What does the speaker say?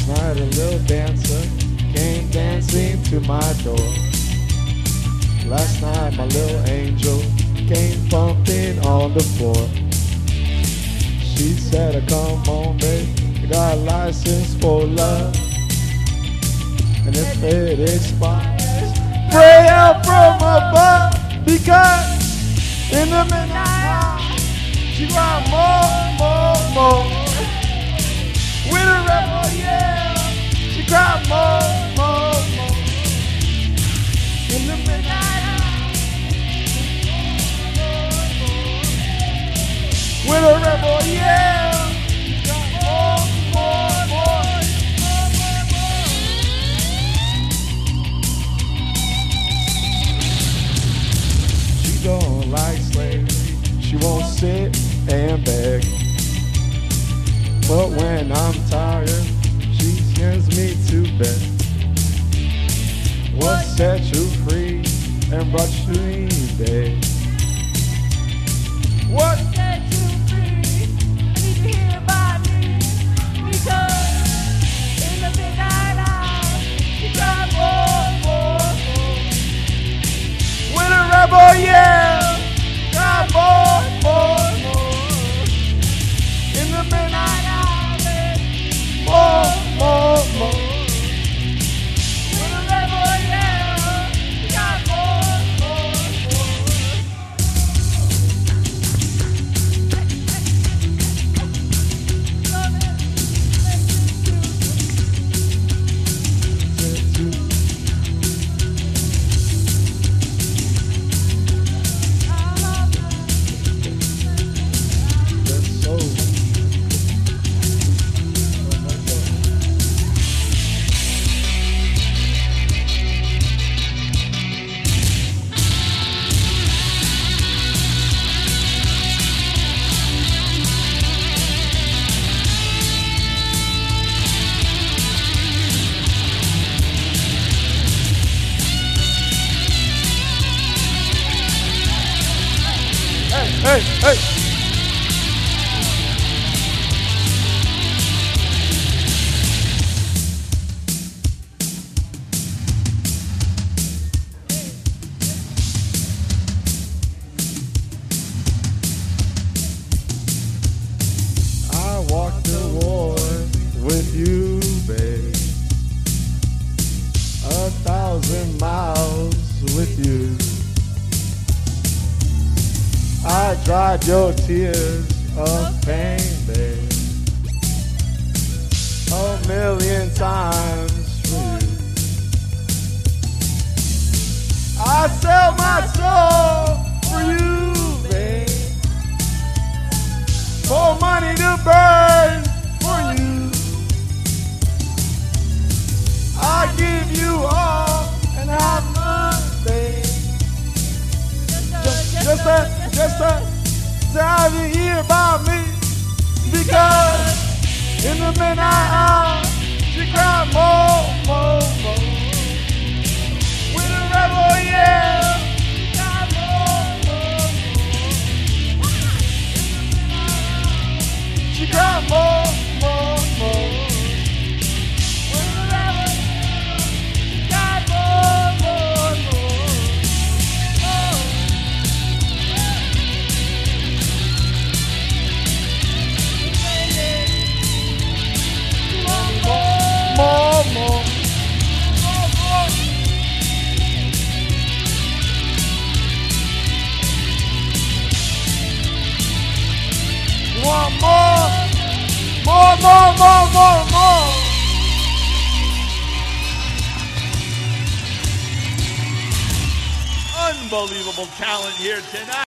night a little dancer came dancing to my door. Last night my little angel came pumping on the floor. She said, come on babe, I got a license for love. And if it expires, pray out from above. Because in the midnight hour, she cried more. With a rebel yell, she cried more. In the midnight hour, with a rebel yell, she cried more. She don't like slavery, she won't sit and beg. But when I'm tired, she sends me to bed. What set you free and brought you to bed? What Set you free, I need to hear about me. Because in the midnight hour, she cried more. with a rebel yell? Got more. In the midnight hour, more. With a rebel yell, she cried more. That's so. Hey. I walked the war with you, babe. 1,000 miles with you. I dried your tears of pain, babe, 1,000,000 times for you. I sell my soul for you, babe, for money to burn for you. I give you all and have nothing. Just to have you hear about me. Because in the midnight hour, she cried more. With a rebel yell, she cried more. She cried more. With a rebel yell, she cried more. More. You want more. Unbelievable talent here tonight.